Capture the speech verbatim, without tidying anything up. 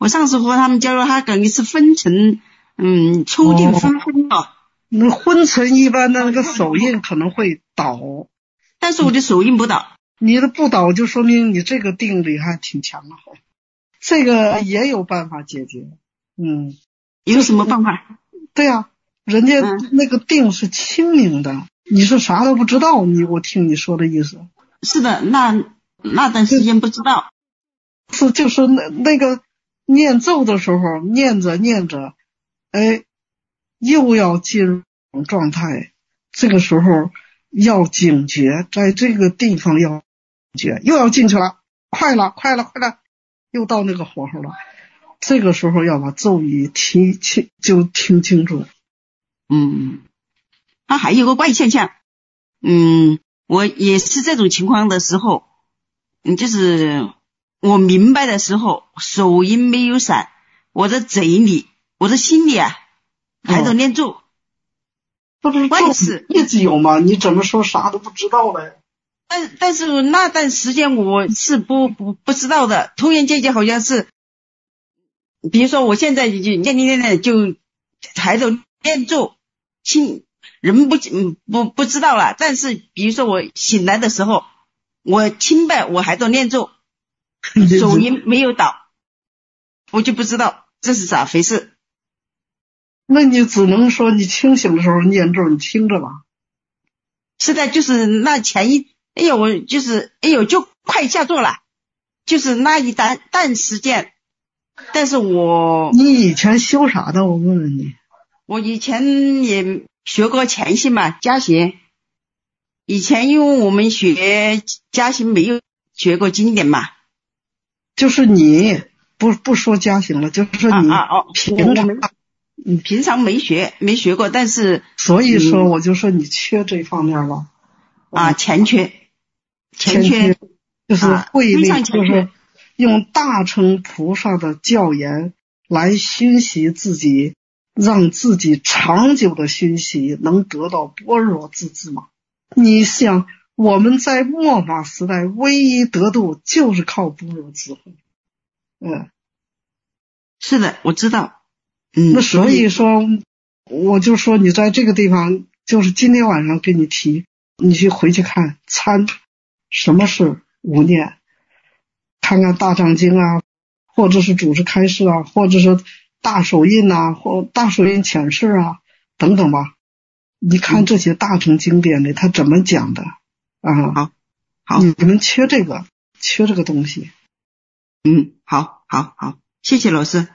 我上次和他们交流，他等于是分层，嗯，抽定分分的。 那昏沉一般的那个手印可能会倒， 但是我的手印不倒。 你的不倒就说明你这个定力还挺强的，这个也有办法解决。嗯， 有什么办法？ 对呀、啊，人家那个定是清明的，嗯、你是啥都不知道，你我听你说的意思。 是的，那那段时间不知道。 是就是那那个念咒的时候，念着念着，哎，又要进入状态，这个时候要警觉，在这个地方要警觉，又要进去了，快了快了快了，又到那个火候了，这个时候要把咒语听清，就听清楚。 嗯，它还有个怪现象，嗯，我也是这种情况的时候，嗯，就是我明白的时候，手音没有闪，我的嘴里，我的心里啊，还在念咒。 不是咒语一直有吗？你怎么说啥都不知道嘞？ 但但是那段时间我是不不不知道的，突然间就好像是，比如说我现在就念念念念就还在念咒，心人不不不知道了。但是比如说我醒来的时候，我清白我还在念咒，手音没有倒，我就不知道这是咋回事。 那你只能说你清醒的时候念咒，你听着吧。 是的，就是那前一，哎呦，我就是哎呦，就快下座了，就是那一段段时间。但是我你以前修啥的？我问问你。 我以前也学过前行嘛，家行。以前因为我们学家行没有学过经典嘛。 就是你不不说家行了，就是你啊啊哦， 平常。 你平常没学没学过，但是所以说我就说你缺这方面了。 啊，欠缺欠缺就是慧力，就是用大乘菩萨的教言来熏习自己，让自己长久的熏习能得到般若自治嘛。你想我们在末法时代唯一得度就是靠般若智慧。嗯， 是的，我知道。嗯， 那所以说我就说你在这个地方，就是今天晚上给你提，你去回去看参什么是无念，看看大藏经啊，或者是祖师开示啊，或者是大手印啊，或大手印浅释啊等等吧。你看这些大乘经典里他怎么讲的啊？ 好，好， 你们缺这个，缺这个东西。 嗯，好好好，谢谢老师。